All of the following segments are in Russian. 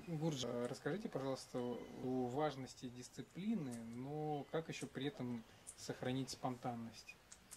Гурджа, расскажите, пожалуйста, о важности дисциплины, но как еще при этом сохранить спонтанность?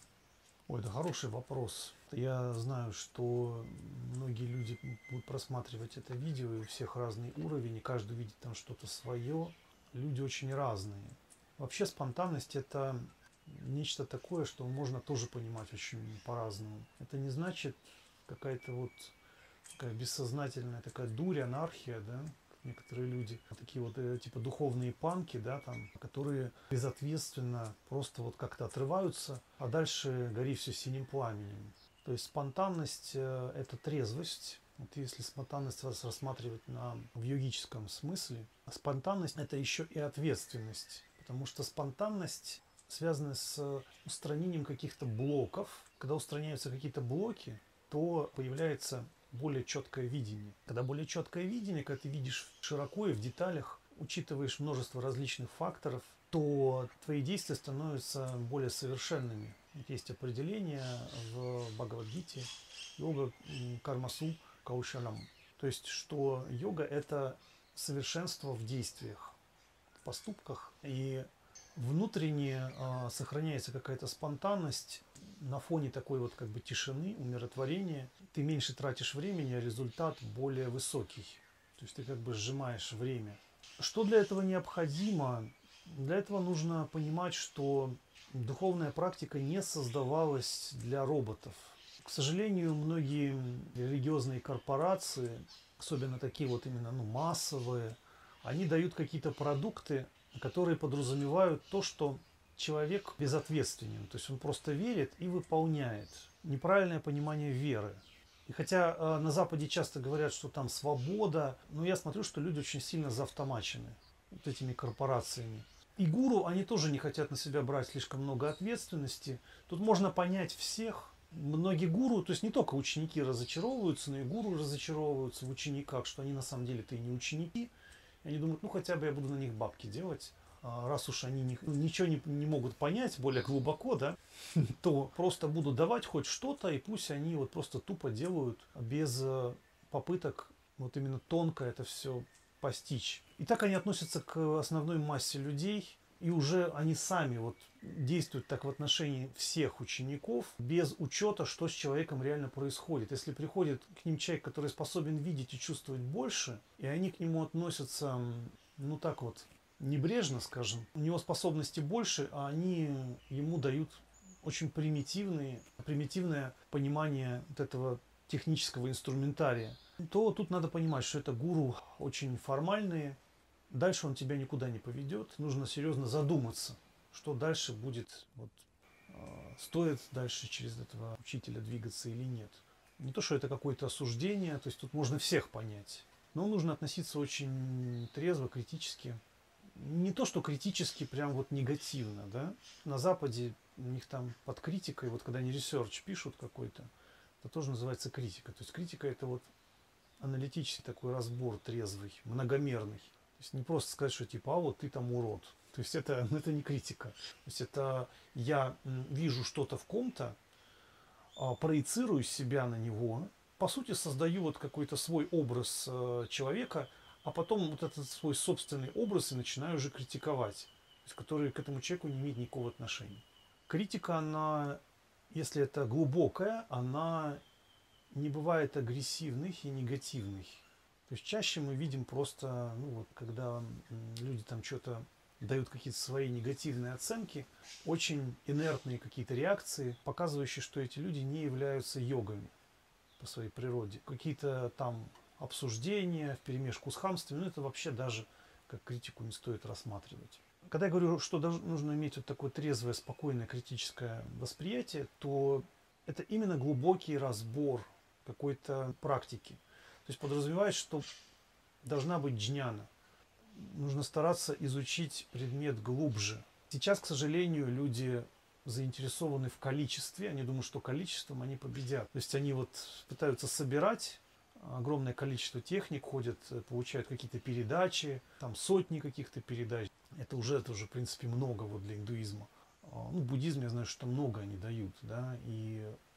Ой, это хороший вопрос. Я знаю, что многие люди будут просматривать это видео, и у всех разный уровень, и каждый видит там что-то свое. Люди очень разные. Вообще спонтанность это нечто такое, что можно тоже понимать очень по-разному. Это не значит какая-то вот такая бессознательная такая дурь, анархия, да, как некоторые люди, такие вот типа духовные панки, да, там, которые безответственно просто вот как-то отрываются, а дальше гори все синим пламенем. То есть спонтанность это трезвость. Вот если спонтанность вас рассматривать в йогическом смысле, спонтанность это еще и ответственность, потому что спонтанность связана с устранением каких-то блоков. Когда устраняются какие-то блоки, то появляется более четкое видение. Когда более четкое видение, когда ты видишь широко и в деталях, учитываешь множество различных факторов, то твои действия становятся более совершенными. Есть определение в Бхагавад-гите йога кармасу каушалам. То есть, что йога – это совершенство в действиях, в поступках. И внутренне сохраняется какая-то спонтанность на фоне такой вот как бы тишины, умиротворения. Ты меньше тратишь времени, а результат более высокий. То есть ты как бы сжимаешь время. Что для этого необходимо? Для этого нужно понимать, что духовная практика не создавалась для роботов. К сожалению, многие религиозные корпорации, особенно такие вот именно массовые, они дают какие-то продукты, которые подразумевают то, что человек безответственен. То есть он просто верит и выполняет. Неправильное понимание веры. И хотя на Западе часто говорят, что там свобода, но я смотрю, что люди очень сильно заавтомачены вот этими корпорациями. И гуру, они тоже не хотят на себя брать слишком много ответственности. Тут можно понять всех. Многие гуру, то есть не только ученики разочаровываются, но и гуру разочаровываются в учениках, что они на самом деле-то и не ученики. И они думают, ну хотя бы я буду на них бабки делать, раз уж они ничего не могут понять более глубоко, да, то просто буду давать хоть что-то, и пусть они вот просто тупо делают без попыток вот именно тонко это все постичь. И так они относятся к основной массе людей, и уже они сами вот действуют так в отношении всех учеников, без учета, что с человеком реально происходит. Если приходит к ним человек, который способен видеть и чувствовать больше, и они к нему относятся, ну так вот, небрежно, скажем, у него способности больше, а они ему дают очень примитивное понимание вот этого технического инструментария, то тут надо понимать, что это гуру очень формальные. Дальше он тебя никуда не поведет. Нужно серьезно задуматься, что дальше будет, вот, стоит дальше через этого учителя двигаться или нет. Не то, что это какое-то осуждение, то есть тут можно всех понять. Но нужно относиться очень трезво, критически. Не то, что критически, прям вот негативно, да. На Западе у них там под критикой, вот когда они ресерч пишут какой-то, это тоже называется критика. То есть критика это вот аналитический такой разбор трезвый, многомерный. То есть не просто сказать, что типа, а вот ты там урод. То есть это не критика. То есть это я вижу что-то в ком-то, проецирую себя на него, по сути создаю вот какой-то свой образ человека, а потом вот этот свой собственный образ и начинаю уже критиковать, то есть, который к этому человеку не имеет никакого отношения. Критика, она, если это глубокая, она не бывает агрессивных и негативных. То есть чаще мы видим просто, ну вот, когда люди там что-то дают какие-то свои негативные оценки, очень инертные какие-то реакции, показывающие, что эти люди не являются йогами по своей природе. Какие-то там обсуждения вперемешку с хамством, ну это вообще даже как критику не стоит рассматривать. Когда я говорю, что нужно иметь вот такое трезвое, спокойное, критическое восприятие, то это именно глубокий разбор какой-то практики. То есть подразумевает, что должна быть джняна. Нужно стараться изучить предмет глубже. Сейчас, к сожалению, люди заинтересованы в количестве, они думают, что количеством они победят. То есть они вот пытаются собирать огромное количество техник, ходят, получают какие-то передачи, там сотни каких-то передач. Это уже в принципе, много вот для индуизма. Ну, в буддизме я знаю, что много они дают, да,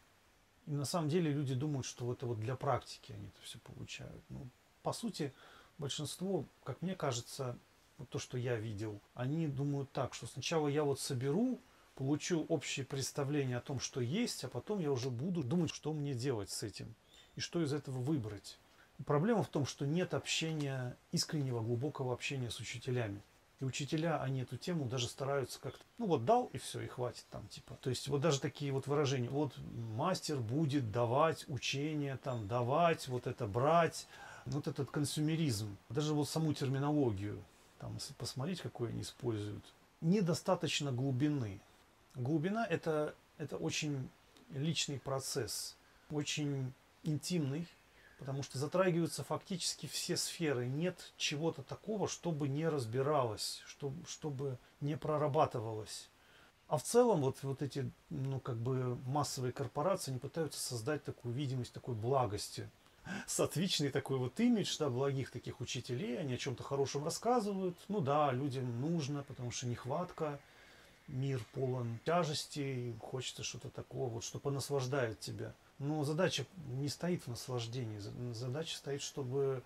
и на самом деле люди думают, что это вот для практики они это все получают. Ну, по сути, Большинство, как мне кажется, вот то, что я видел, они думают так, что сначала я вот соберу, получу общее представление о том, что есть, а потом я уже буду думать, что мне делать с этим и что из этого выбрать. И проблема в том, что нет общения, искреннего, глубокого общения с учителями. И учителя, они эту тему даже стараются как-то, ну вот дал и все, и хватит там типа. То есть вот даже такие вот выражения, вот мастер будет давать учение, там давать, вот это брать, вот этот консюмеризм, даже вот саму терминологию, там если посмотреть, какую они используют, недостаточно глубины. Глубина это очень личный процесс, очень интимный, потому что затрагиваются фактически все сферы. Нет чего-то такого, чтобы не разбиралось, чтобы не прорабатывалось. А в целом вот эти ну, как бы массовые корпорации не пытаются создать такую видимость такой благости. Сатвичный такой вот имидж, да, благих таких учителей, они о чем-то хорошем рассказывают. Ну да, людям нужно, потому что нехватка, мир полон тяжестей, хочется что-то такого, вот, что понаслаждает тебя. Но задача не стоит в наслаждении, задача стоит, чтобы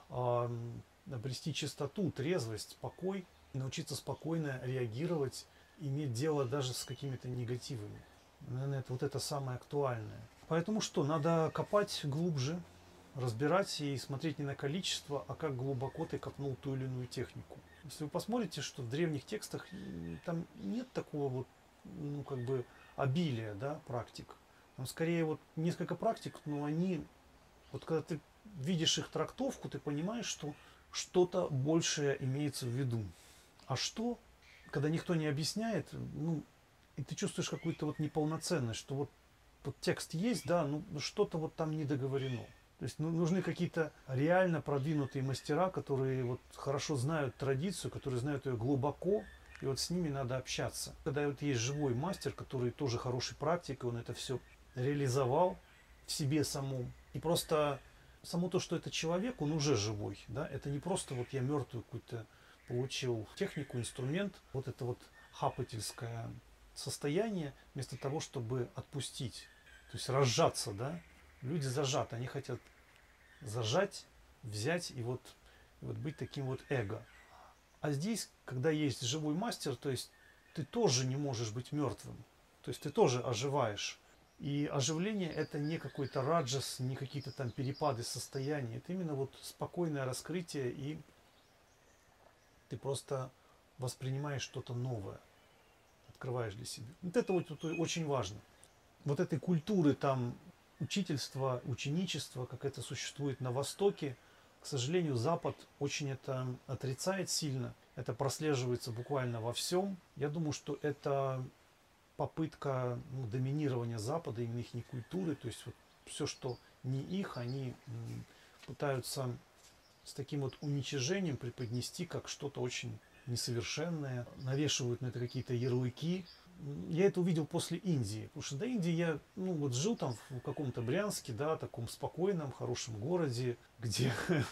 обрести чистоту, трезвость, покой, научиться спокойно реагировать, иметь дело даже с какими-то негативами. Наверное, это вот это самое актуальное. Поэтому что, надо копать глубже, разбирать и смотреть не на количество, а как глубоко ты копнул ту или иную технику. Если вы посмотрите, что в древних текстах там нет такого вот, ну, как бы обилия, да, практик. Там скорее вот несколько практик, но они, вот когда ты видишь их трактовку, ты понимаешь, что что-то большее имеется в виду. А что, когда никто не объясняет, ну, и ты чувствуешь какую-то вот неполноценность, что вот текст есть, да, ну что-то вот там не договорено. То есть нужны какие-то реально продвинутые мастера, которые вот хорошо знают традицию, которые знают ее глубоко, и вот с ними надо общаться. Когда вот есть живой мастер, который тоже хороший практик, он это все реализовал в себе самом. И просто само то, что это человек, он уже живой. Да? Это не просто вот я мертвую какую-то получил технику, инструмент, вот это вот хапательское состояние, вместо того, чтобы отпустить, то есть разжаться, да, люди зажаты, они хотят зажать, взять и вот быть таким вот эго. А здесь, когда есть живой мастер, то есть ты тоже не можешь быть мертвым, то есть ты тоже оживаешь. И оживление это не какой-то раджас, не какие-то там перепады состояния, это именно вот спокойное раскрытие, и ты просто воспринимаешь что-то новое, открываешь для себя. Вот это вот очень важно. Вот этой культуры там учительства, ученичества, как это существует на Востоке, к сожалению, Запад очень это отрицает сильно. Это прослеживается буквально во всем. Я думаю, что это попытка доминирования Запада, именно их культуры. То есть вот все, что не их, они пытаются с таким вот уничижением преподнести как что-то очень несовершенное, навешивают на это какие-то ярлыки. Я это увидел после Индии, потому что до Индии я ну, вот жил там в каком-то Брянске, да, таком спокойном, хорошем городе, где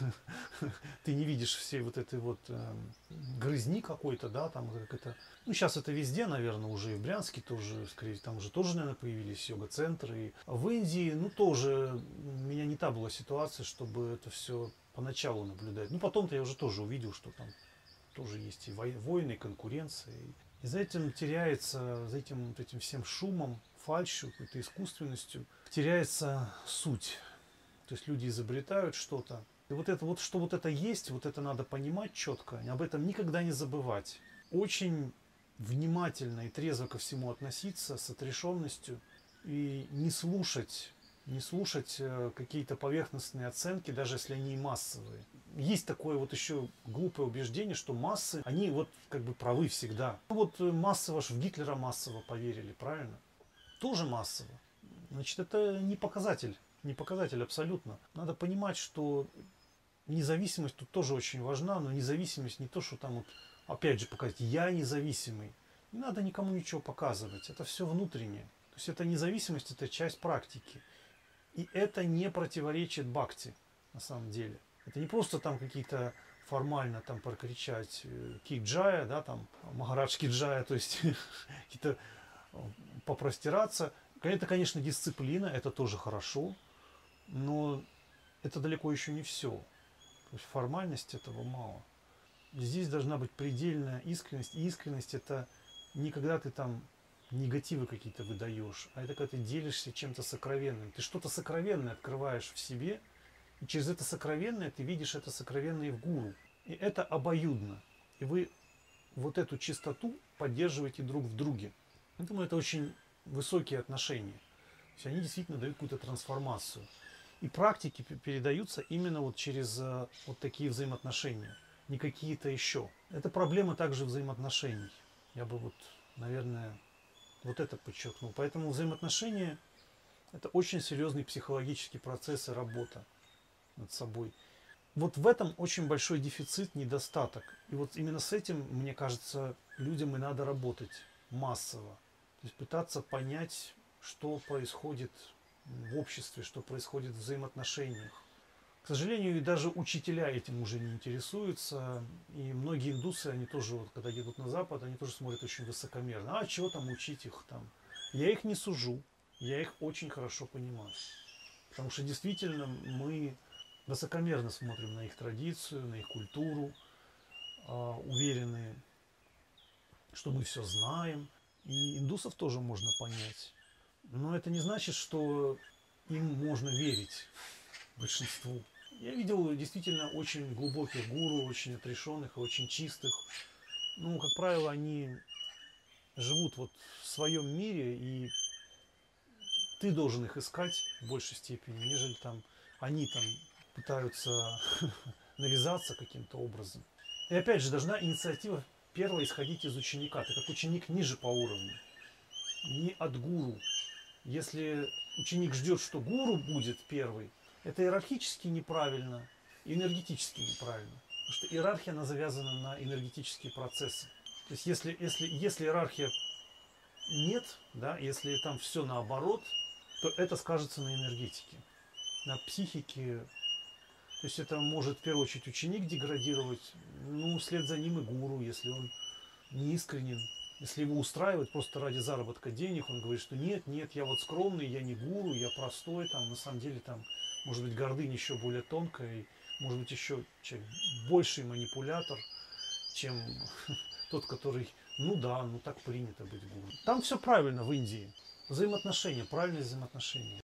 ты не видишь всей вот этой вот грызни какой-то, да, там как это, ну сейчас это везде, наверное, уже и в Брянске тоже, скорее, там уже тоже, наверное, появились йога-центры. И в Индии, ну тоже, у меня не та была ситуация, чтобы это все поначалу наблюдать. Ну потом-то я уже тоже увидел, что там тоже есть и войны, и конкуренция. И за этим теряется, за этим всем шумом, фальшью, какой-то искусственностью, теряется суть. То есть люди изобретают что-то. И вот это вот, что вот это есть, вот это надо понимать четко, об этом никогда не забывать. Очень внимательно и трезво ко всему относиться с отрешенностью и не слушать какие-то поверхностные оценки, даже если они и массовые. Есть такое вот еще глупое убеждение, что массы, они вот как бы правы всегда. Ну вот массово ж в Гитлера массово поверили, правильно? Тоже массово. Значит, это не показатель абсолютно. Надо понимать, что независимость тут тоже очень важна, но независимость не то, что там вот, опять же, показать, я независимый. Не надо никому ничего показывать, это все внутреннее. То есть эта независимость, это часть практики. И это не противоречит бхакти, на самом деле. Это не просто там какие-то формально там прокричать киджая, да, там Махарадж киджая, то есть какие-то попростираться. Это, конечно, дисциплина, это тоже хорошо, но это далеко еще не все. То есть формальность этого мало. Здесь должна быть предельная искренность. И искренность это не когда ты там негативы какие-то выдаешь, а это когда ты делишься чем-то сокровенным. Ты что-то сокровенное открываешь в себе, и через это сокровенное ты видишь это сокровенное в гуру. И это обоюдно. И вы вот эту чистоту поддерживаете друг в друге. Поэтому это очень высокие отношения. То есть они действительно дают какую-то трансформацию. И практики передаются именно вот через вот такие взаимоотношения, не какие-то еще. Это проблема также взаимоотношений. Я бы вот, наверное, вот это подчеркнул. Поэтому взаимоотношения – это очень серьезный психологический процесс и работа над собой. Вот в этом очень большой дефицит, недостаток. И вот именно с этим, мне кажется, людям и надо работать массово. То есть пытаться понять, что происходит в обществе, что происходит в взаимоотношениях. К сожалению, и даже учителя этим уже не интересуются. И многие индусы, они тоже, вот, когда едут на Запад, они тоже смотрят очень высокомерно. А чего там учить их там? Я их не сужу, я их очень хорошо понимаю. Потому что действительно мы высокомерно смотрим на их традицию, на их культуру, уверены, что мы все знаем. И индусов тоже можно понять. Но это не значит, что им можно верить, большинству. Я видел действительно очень глубоких гуру, очень отрешенных и очень чистых. Ну, как правило, они живут вот в своем мире, и ты должен их искать в большей степени, нежели там они там пытаются навязаться каким-то образом. И опять же, должна инициатива первая исходить из ученика. Ты как ученик ниже по уровню, не от гуру. Если ученик ждет, что гуру будет первый, это иерархически неправильно, и энергетически неправильно. Потому что иерархия, она завязана на энергетические процессы. То есть если иерархия нет, да, если там все наоборот, то это скажется на энергетике, на психике. То есть это может в первую очередь ученик деградировать, ну, вслед за ним и гуру, если он не искренен. Если его устраивает просто ради заработка денег, он говорит, что нет, нет, я вот скромный, я не гуру, я простой, там, на самом деле, там, может быть, гордыня еще более тонкая, и, может быть, еще человек больший манипулятор, чем тот, который, ну да, ну так принято быть гуру. Там все правильно в Индии. Взаимоотношения, правильные взаимоотношения.